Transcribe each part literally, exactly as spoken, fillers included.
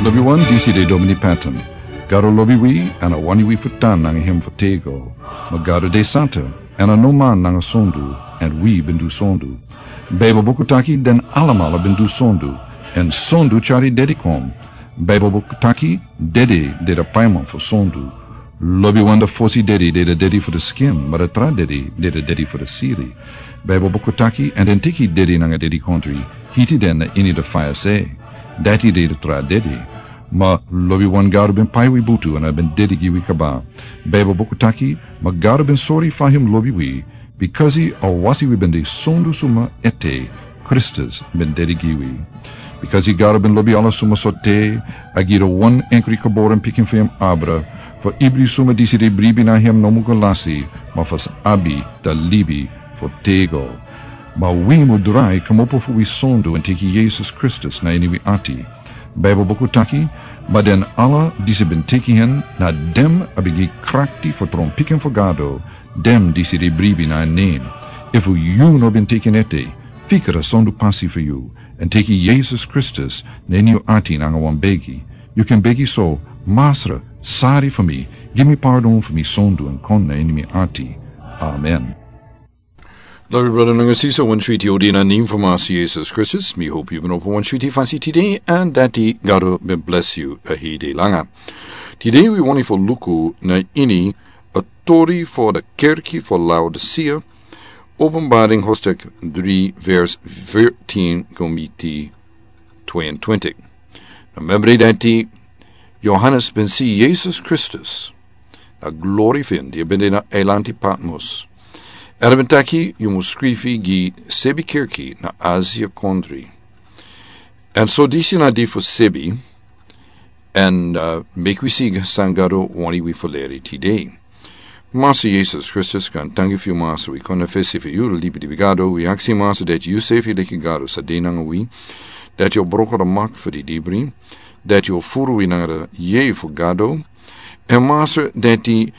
Lobi wan disi de Domini Patton. Garo lobi wi ana wani wi futan nang him fatego. Magaro de Santa ana no man nang sondu and we bindu sondu. Bebo bokutaki den alamala bindu sondu and sondu chari dedikom. Bebo bokutaki dedi de the paimon for sondu. Lobi wan the fosi dedi de the dedi for the skin, but a tra dedi de the dedi for the siri. Bebo bokutaki and then tiki dedi nang a dedi country. Hiti den ini the fire say. Dati de the tra dedi. Ma lobi wan garo ben pai wi butu and I ben dedi giwi kaba. Bebo bokutaki ma garo ben sorry for him lobi wi because he awasi wi ben de sondu suma ete Christus ben dedi giwi. Because he garo ben lobi ala suma sote agiro one enkri kaboren picking for him abra for ibri suma disi de bribi na him no mugalasi ma fas abi da libi for tego. Ma wi mu drai kamopo fu wi sondu en teki Jesus Christus na ini wi ati. Bijbel bokutaki, maar den alla die ze ben teki hen, na dem abigi krakti for tron pikken for gado, dem die ze de bribi na neem. If you no ben teki ete, fikera sondu passi for you, en teki Jesus Christus, na ini ati na wan begi. You can begi so, Masra, sari for me, give me pardon for me sondu en kon na ini mi ati. Amen. Lord, brother, Nungasisa, one treaty odina name for Master Jesus Christus. Me hope you've been open one treaty fancy today, and that he God will bless you a he de langa. Today we want for luku na ini a tori for the kerkie for Laodicea, openbaring hostek three verse thirteen committee twenty. Remember that he Johannes ben see Jesus Christus, a glory fin, die ben in eilanti Patmos. Er bentaki je moet schrijven gi sebi kerki na Asia country. En so disi na di for sebi, and uh, make we see sangaro wani we for leri today. Master Jesus Christus kan thank you master we confess for you libi di bigado we ask master that you save you like gado sa de nanga we that your broker the mark for the debris that your furu we nanga ye for gado and master that the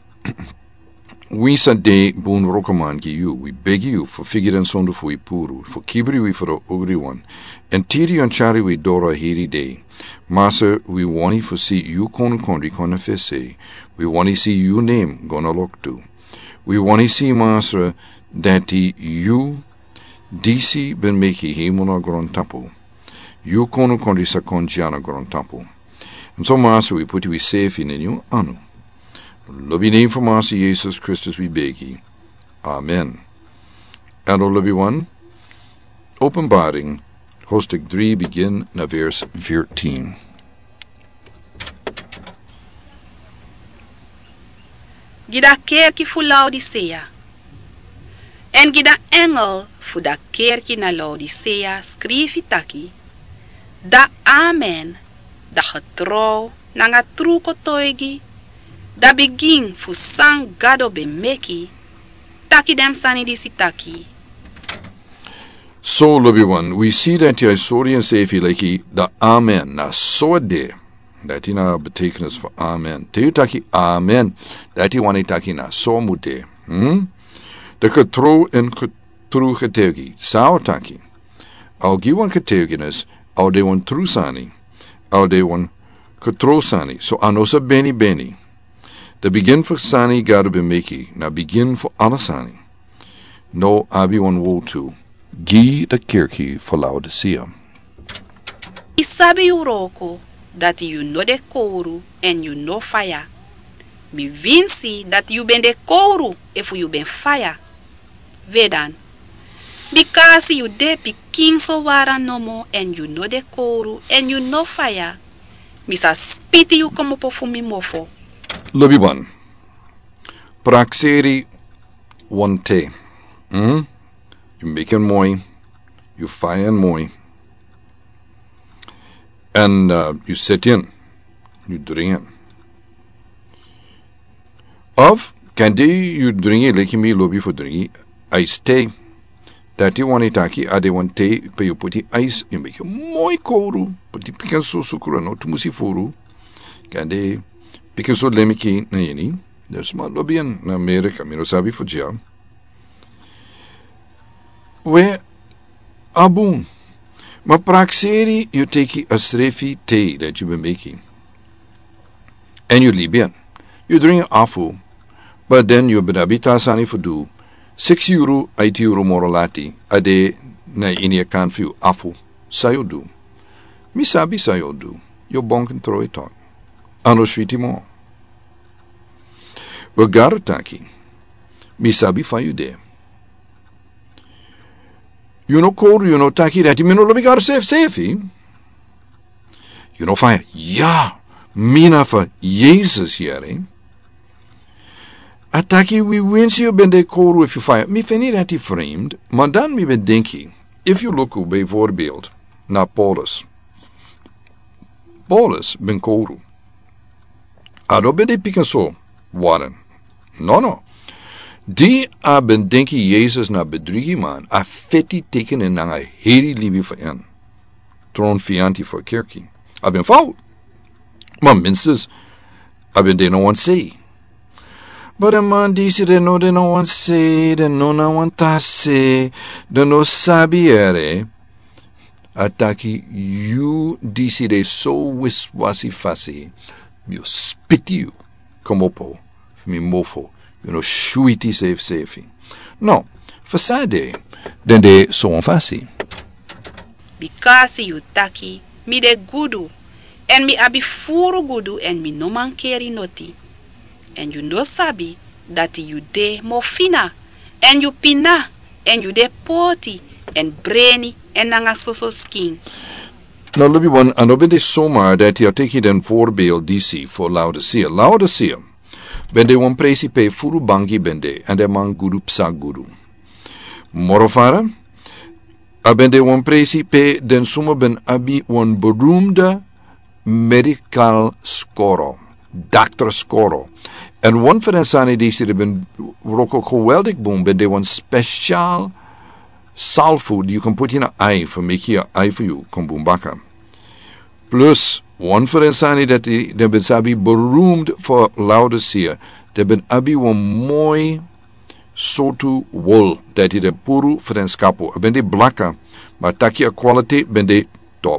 we sa de boon rokaman ki you, we beg you for figure and sondu for we puru, for kibri we for ogri one, and tiri and chari we dora hiri day. Master, we want for see you kon kondri kona fese, we want to see you name gonna look to. We want to see master that you disi ben meki himona gron tapo. You kon kondri sa konjiana gron tapo. And so master, we put you safe in a new anu. Love name for Master Jesus Christus we beg ye. Amen. And all love one. Openbaring, hostek three begin na verse fourteen. Gida kerkie voor Laodicea. En gida engel voor da kerkie na Laodicea schreef taki. Da amen, da getrouw, nanga truko toigi. Da begin fu sang gado be meki, taki dem sani disi taki. So, lovely one, we see that you sorry and say like the amen, na so de, that in our betekenis for amen. Te you taki amen, that you want to taki na so mute. Hmm? De getrouw en getrouw getuigi, sao taki. Al give one getuigenis, al de one true sani, al de one getrouw sani, so anosa beni beni. De begin for sani gado be meki, na begin for anasani. No abi one woe to. Gi de kerkie for Laodicea. Isabi uroko, dat you no de kouru en you no fire. Mi vinci dat you ben de kouru if you ben fire. Vedan. Because you de pikin so wara no mo en you no de kouru en you no fire. Misa spiti you como po fu mi mofo. Lobby one. Praxeri one te. Hmm? You make it moi. You fire and moi. And uh, you sit in. You drink it. Of can they you drink it like me lobby for drink it. I stay. That you want it taki, I want te, but you put the ice, you make it moi kouru, but you pick so sukura no to musifuru. Can they pick so lemiki na yeni? There's my lobby in America, me no sabi for jam. Where abun Maar praxeri, you take a srefi tea that you've been making. And you Libyan. You drink afu. But then you benabita sani for do. Six euro, eight euro morolati. A day na inia kan fiu afu. Sayo do. Mi sabi sayo do. Yo bonken troi talk. Ano switi mo. Bagaro taki. Mi sabi fayu de. You know koru, you know taki that you know lobigar safe safe. You know fire. Ja, mina for Jesus here, eh? Ataki, we wens je ben de koru if you fire. Mi vind niet dat hij vreemd, maar dan mi ben denki. If you look op bijvoorbeeld naar Paulus. Paulus ben koru. Ado ben de pikken zo waren. No, no. Die a ben denki Jezus na bedriegi man, a fetti tekenen na a heri libi voor en. Tron fianti voor kerkie. A ben fout. Maar minstens, a ben de no one say. But a man dice de no de no one say, de no na one ta say, de no sabiere. Ataki, you dice de so wiswasi fasi, mi spit you, come opo, mi mofo. You know, shuiti safe safe. No, fasade, den de so onfasi. Because you taki, mi de gudu, en mi abi furu gudu en mi no man keri noti. En you no sabi that you de mofina, en you pina, en you de poti, en brainy, en nanga soso skin. Nou, Lubby one, en dan ben de zomaar dat je tegen den voorbeeld D C voor Laodicea. Laodicea. Ben de wan presi pe furu bangi bende en de man guru psa guru. Morofara, a ben de wan presi pe den suma ben abi wan beroemde medical scoro, doctor scoro. En wan van den sani die ze ben roko geweldig boom, ben de wan speciaal salvo die you can put in a eye for make your eye for you, kom boom baka. Plus, one for insani dat die de ben sabi beroemd voor Laodicea. De ben abi wan mooi sotu wol dat die de puru voor den skapo. Ben de blakka, maar taki a quality ben de top.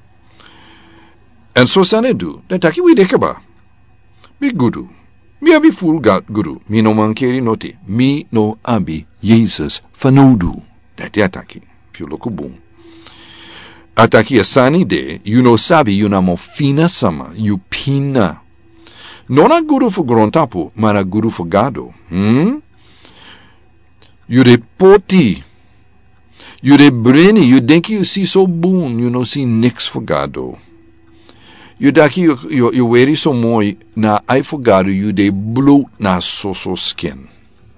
En so sane do, dat taki we dekaba. Bi gudu. Mi abi full God guru. Mi no mankeri noti. Mi no abi Jesus fanodu. Dat ja taki. If you look a boom. Ataki asani de, you no sabi, you na mo fina sama, you pina. Non a guru for grontapu, maar a guru for gado. Hmm? You de poti. You de brainy, you denk you see so boon, you no see niks for gado. You daki you, you, you wear so mooi, na I for gado, you de blue na so so skin.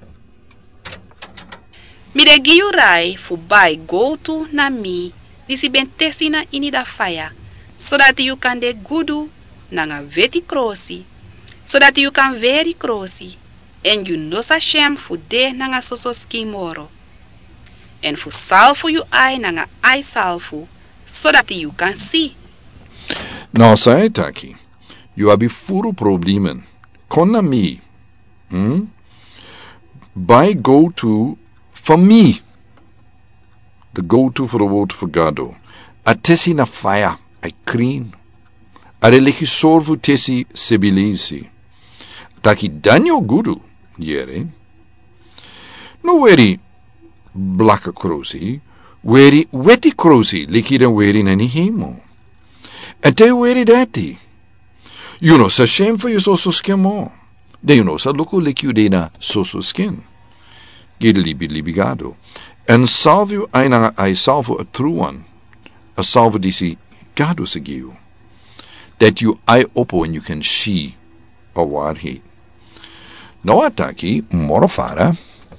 Mi de giu rai fu bai go to na mi. Disi ben tesina ini da fire, so that you can de gudu nanga veti krosi, so that you can very krosi, and you no sa shem fu de nanga soso skimoro, and fu salfu you eye nanga eye salfu, so that you can see. Nou, sai taki, you abi furu problemen, konna mi, hmm? By go to for me. The go-to for the woord for gado. A tessi na fire, a clean. A religi sorvu tessi sebilisi. Taki danyo gudu, yere. No weri blakka krosi, weri weti krosi, liki den weri nani hemo. En te weri dati. You know sa shame for you soso skin mo. De you know sa loko liki you de na soso skin. Gide libi libi gado. En salvo een ai salvo a true one, a salvo disi gado segiu, that you eye opo and you can see a war he. No ataki morofara.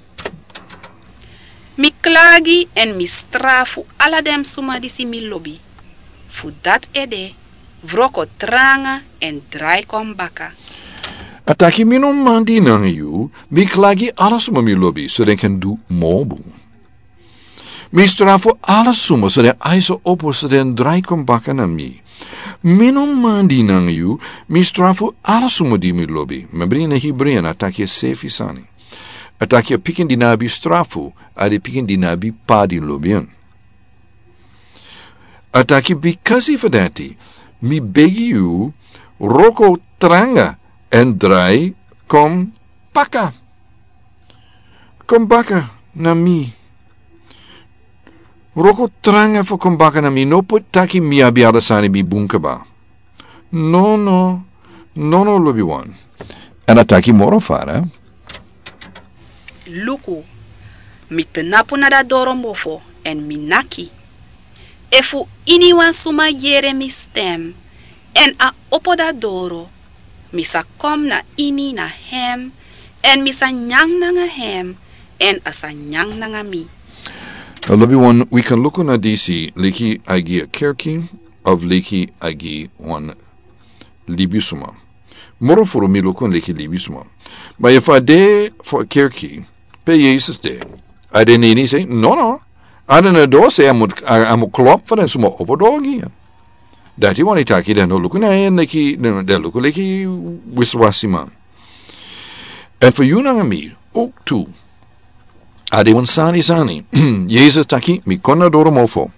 Mi klagi en mi strafu ala dem suma disi mi lobby. Fu dat ede, vroko tranga en draai kom baka. Ataki mi no mandi nang you, mi klagi ala suma mi lobby, so they can do more boom. Mi strafo alles suma, so de aiso opo, so den draai kom baka na mi. Mi no mandi nang you, mi strafo alles suma di mi lobby. Membri na Hebrean ataki sefi sani. Ataki pikin dinabi strafo, ade pikin dinabi pa di lobian. Ataki, because for that, me beg you, roko tranga, en drai kom baka. Kom baka na mi. Roko tranga for kom baka na mi, no put taki mi abiada sani bi bunkaba. No, no, no, no, lobi one. En ataki moro fara. Luku, mi tenapu na da doro mofo en mi naki. Efu iniwan suma yere mi stem en a opo da doro, mi sa kom na ini na hem en mi sa nyang nanga hem en a sa nyang nanga mi. Now, lobi one, we can look on a D C, leki agi a kerki of leki agi one libisuma. Moro furu mi look on leki libisuma. But if I de for kerki, pe Jesus de. I didn't any say, no, no. I didn't do say I'm a klop for them sumo opodogi. That you want to take it and look na and leki, de look leki wiswasiman. And for you and me, oh, too. Ade one sani sani. Jesus taki mi kona doro mofo.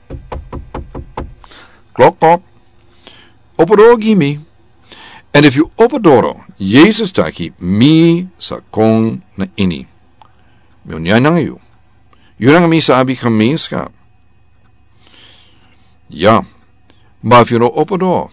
Clock pop. Opodogi mi. And if you opodoro, Jesus taki mi sa kong na ini. Mi unyanang you. Yunang mi sa abi kamis ka. Yeah. But if you know opodoro,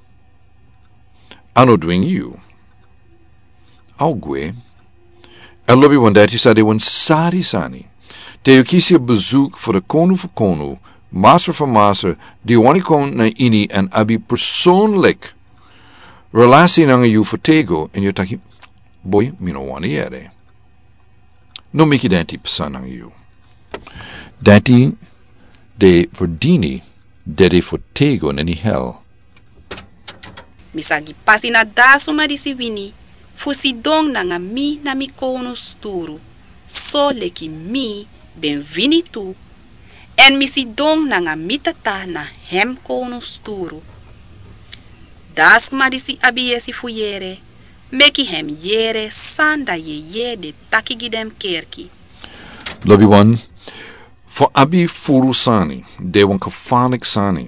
ano doing you. Au gwe. En lobi wan dat is ade wan sari sani. Te you kisi bezoek voor de konu voor konu, master voor master, die wani kon na ini en abi persoonlijk relatie nanga you voor tego en you taki, boy, mi no wani ere. No miki denti pesan nanga you. Denti de verdini, de voor tego nani hel. Misagi pasi na daso marisivini. Fusi dong nanga mi na mi kono sturu, so leki mi ben vini tu, en misi dong nanga mi tata na hem kono sturu. Das madisi abiesi fuyere, meki hem yere sanda ye ye de taki gidem kerki. Lobi one, for abi furu sani, de wan kafanik sani.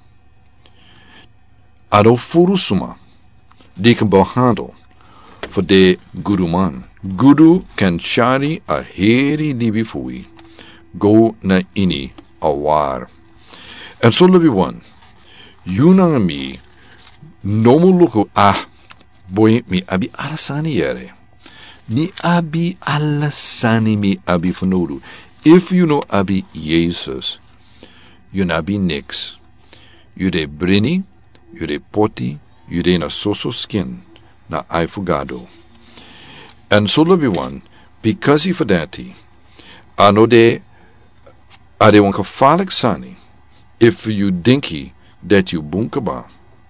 Ado furu suma, die kan behandel. For de guru man. Guru kan shari a heri libi fui. Go na ini awar. And so libi one. Yunang mi. Nomu luku ah. Boy mi abi alasani yere. Mi abi alasani mi abi fanodu. If you know abi Jesus. You nabi nix. You de brini. You de poti. You de na soso skin. Na aifugado. And so lobi one, because he for dati, ano de ade wanka falik sani, if you dinky that you bunkaba.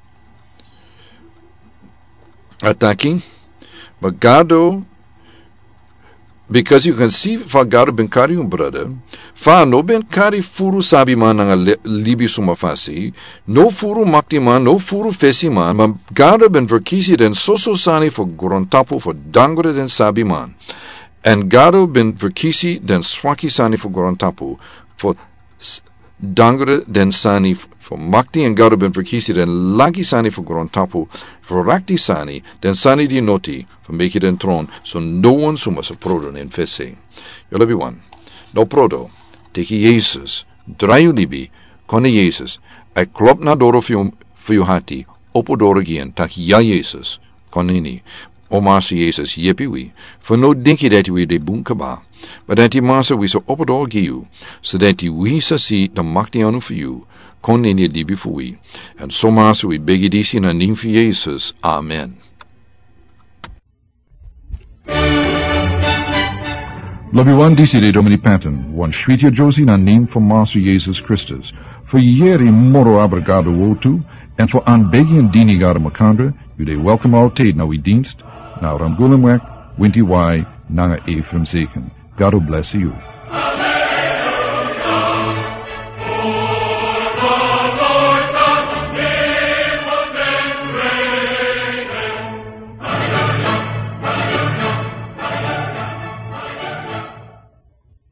Attacking, but gado, because you can see fa gado ben kari un brother, fa no ben kari furu sabi man nanga libi suma fasi, no furu makti man, no furu fesi man, ma gado ben verkisi den soso sani for gorontapu for dangore den sabi man, and gado ben verkisi den swaki sani for gorontapu for dangore den sani for makti, and gado ben verkisi den lagi sani for gorontapu for rakti sani den sani di noti for make it den tron, so no one suma sa prodo nen fese. Yo labi one. No prodo, teki Jesus, drayu libi, kone Jesus, ai klop na doro fiu hati, opo doro gien, tak ya Jesus, koneni, o masi Jesus yepiwi, for no dinki dati we de bunkaba, but dati masa we so opo doro giu, so dati we sa si the makti anu for you, koneni libi fui, and so masa we begi disi na ning fi Jesus, amen. Lobi wan disi de Domini Patton, wan shwitia Josie na name for Master Jesus Christus, for yeri moro abrigado wotu, and for an begi en dini gada makandra, you de welcome all taid na we dienst, na ramgulimwek, winti wai, nanga Ephraim Zeken. God bless you. Amen.